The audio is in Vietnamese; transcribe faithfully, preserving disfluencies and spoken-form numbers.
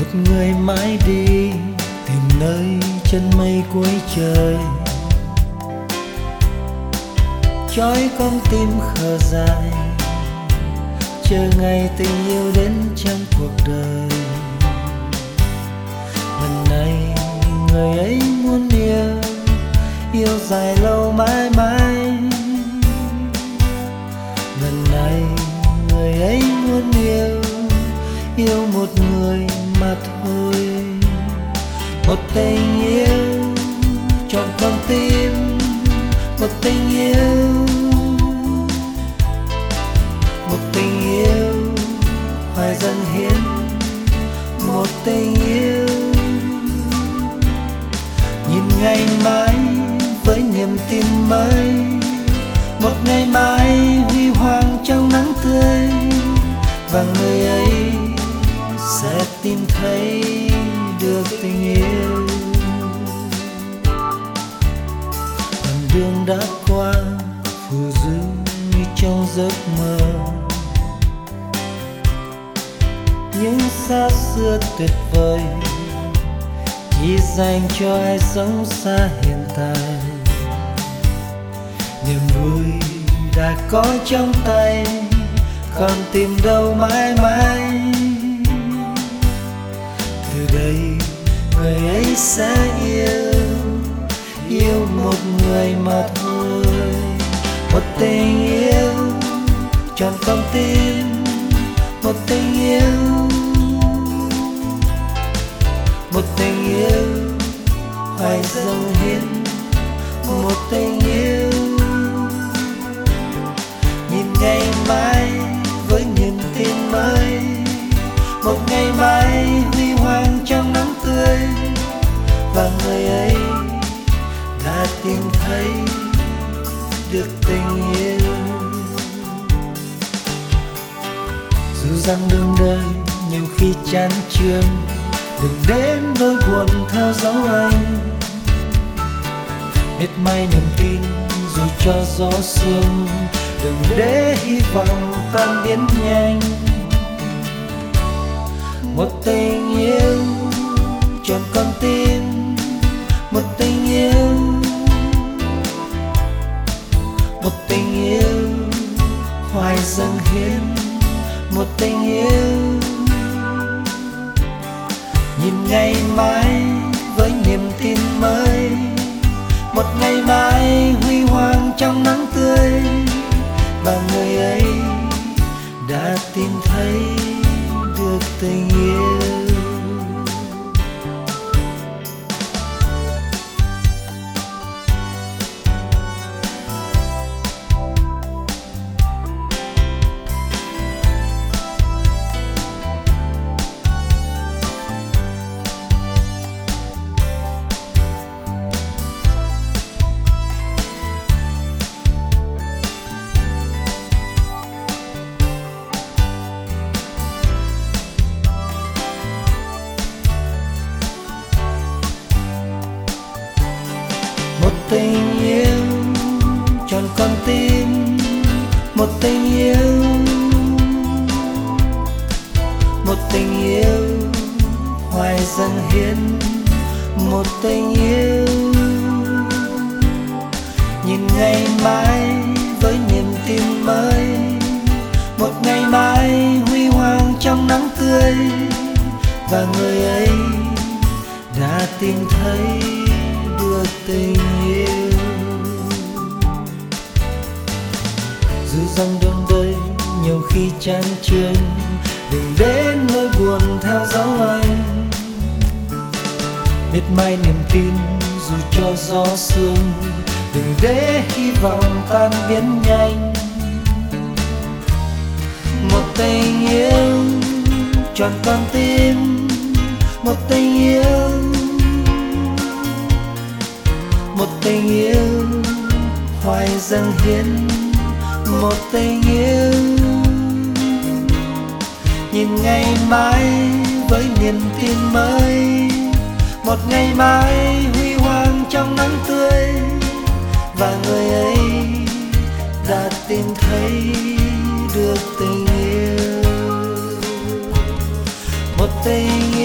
người mãi đi tìm nơi chân mây cuối trời, trói con tim khờ dại chờ ngày tình yêu đến trong cuộc đời. Lần này người ấy muốn yêu, yêu dài lâu mãi mãi. Lần này người ấy muốn yêu, yêu một người mà thôi. Một tình yêu trọn con tim, một tình yêu, một tình yêu hoài dâng hiến, một tình yêu. Nhìn ngày mai với niềm tin mới, một ngày mai huy hoàng trong nắng tươi, và người ấy sẽ tìm thấy được tình yêu. Đoạn đường đã qua phù du như trong giấc mơ, những xa xưa tuyệt vời chỉ dành cho ai sống xa hiện tại. Niềm vui đã có trong tay, còn tìm đâu mãi mãi. Từ đây người ấy sẽ yêu, yêu một người mà thôi. Một tình yêu trọn con tim, một tình yêu, một tình yêu hoài dâng hiến, một tình yêu. Nhìn ngày mai với niềm tin mới, một ngày mai huy hoàng trong nắng tươi, và người ấy đã tìm thấy được tình yêu. Dù rằng đường đời nhiều khi chán chường, đừng đến nỗi buồn theo dấu anh. Biết may niềm tin dù cho gió sương, đừng để hy vọng tan biến nhanh. Một tình yêu trọn con tim, một tình yêu, một tình yêu hoài dâng hiến, một tình yêu. Nhìn ngày mai với niềm tin mới, một ngày mai huy hoàng trong nắng tươi, và người ấy đã tìm thấy được tình yêu. Một tình yêu trọn con tim, một tình yêu, một tình yêu hoài dâng hiến, một tình yêu. Nhìn ngày mai với niềm tin mới, một ngày mai huy hoàng trong nắng tươi, và người ấy đã tìm thấy được tình yêu. Dù rằng đường đời nhiều khi chán chường, đừng đến nỗi buồn theo dấu anh. Biết mai niềm tin dù cho gió sương, đừng để hy vọng tan biến nhanh. Một tình yêu trọn con tim, một tình yêu, một tình yêu hoài dâng hiến, một tình yêu. Nhìn ngày mai với niềm tin mới, một ngày mai huy hoàng trong nắng tươi, và người ấy đã tìm thấy được tình yêu. Một tình